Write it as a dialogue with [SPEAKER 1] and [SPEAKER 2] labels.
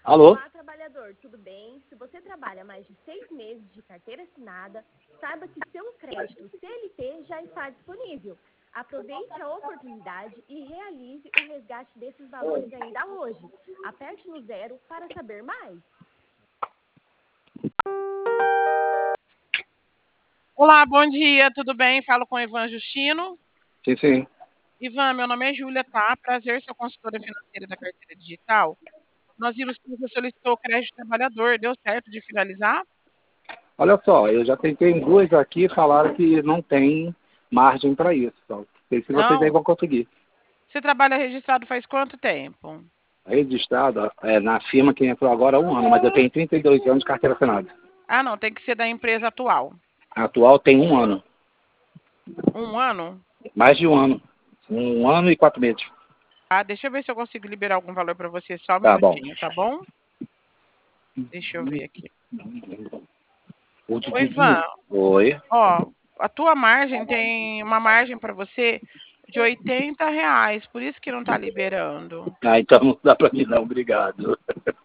[SPEAKER 1] Alô?
[SPEAKER 2] Olá, trabalhador, tudo bem? Se você trabalha mais de 6 meses de carteira assinada, saiba que seu crédito CLT já está disponível. Aproveite a oportunidade e realize o resgate desses valores ainda hoje. Aperte no 0 para saber mais.
[SPEAKER 3] Olá, bom dia, tudo bem? Falo com o Ivan Justino.
[SPEAKER 1] Sim, sim.
[SPEAKER 3] Ivan, meu nome é Júlia, tá? Prazer, sou consultora financeira da carteira digital. Nós vimos que você solicitou o crédito trabalhador, deu certo de finalizar?
[SPEAKER 1] Olha só, eu já tentei em duas aqui e falaram que não tem margem para isso. Só. Não sei se vocês aí
[SPEAKER 3] Não.
[SPEAKER 1] vão conseguir.
[SPEAKER 3] Você trabalha registrado faz quanto tempo?
[SPEAKER 1] Registrado na firma que entrou agora há um ano, mas eu tenho 32 anos de carteira assinada.
[SPEAKER 3] Ah, não, tem que ser da empresa atual.
[SPEAKER 1] A atual tem um ano.
[SPEAKER 3] 1 ano?
[SPEAKER 1] Mais de um ano. 1 ano e 4 meses.
[SPEAKER 3] Ah, deixa eu ver se eu consigo liberar algum valor para você, só um
[SPEAKER 1] Tá bom.
[SPEAKER 3] minutinho, tá bom? Deixa eu ver aqui. Oi, Ivan,
[SPEAKER 1] Oi.
[SPEAKER 3] ó, a tua margem tem uma margem para você de R$ 80, por isso que não tá liberando.
[SPEAKER 1] Ah, então não dá para mim não, obrigado.